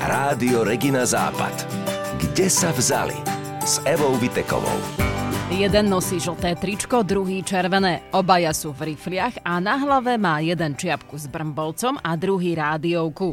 Rádio Regina Západ. Kde sa vzali? S Evou Vitekovou. Jeden nosí žlté tričko, druhý červené. Obaja sú v rifliach a na hlave má jeden čiapku s brmbolcom a druhý rádiovku.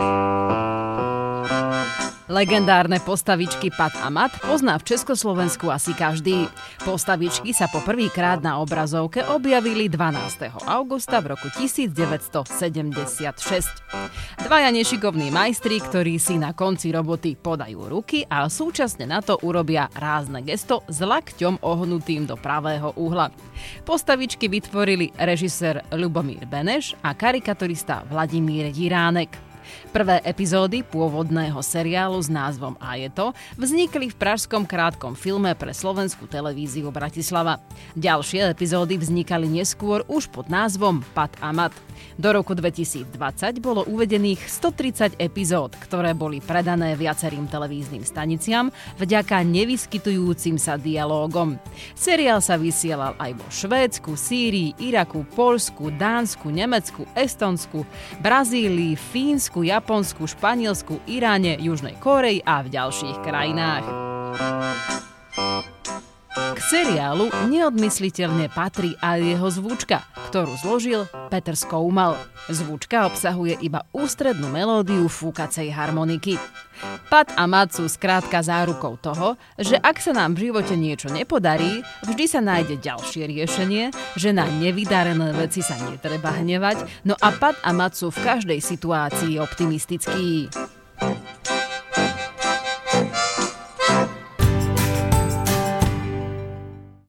Legendárne postavičky Pat a Mat pozná v Československu asi každý. Postavičky sa po prvýkrát na obrazovke objavili 12. augusta v roku 1976. Dvaja nešikovní majstri, ktorí si na konci roboty podajú ruky a súčasne na to urobia rázne gesto s lakťom ohnutým do pravého uhla. Postavičky vytvorili režisér Ľubomír Beneš a karikaturista Vladimír Jiránek. Prvé epizódy pôvodného seriálu s názvom A je to vznikli v pražskom krátkom filme pre slovenskú televíziu Bratislava. Ďalšie epizódy vznikali neskôr už pod názvom Pat a Mat. Do roku 2020 bolo uvedených 130 epizód, ktoré boli predané viacerým televíznym staniciam vďaka nevyskytujúcim sa dialógom. Seriál sa vysielal aj vo Švédsku, Sýrii, Iraku, Poľsku, Dánsku, Nemecku, Estonsku, Brazílii, Fínsku, Japonsku, Španielsku, Iráne, Južnej Kórei a v ďalších krajinách. K seriálu neodmysliteľne patrí aj jeho zvučka, ktorú zložil Peter Skoumal. Zvučka obsahuje iba ústrednú melódiu fúkacej harmoniky. Pat a Mat sú skrátka zárukou toho, že ak sa nám v živote niečo nepodarí, vždy sa nájde ďalšie riešenie, že na nevydarené veci sa netreba hnevať, no a Pat a Mat sú v každej situácii optimistickí.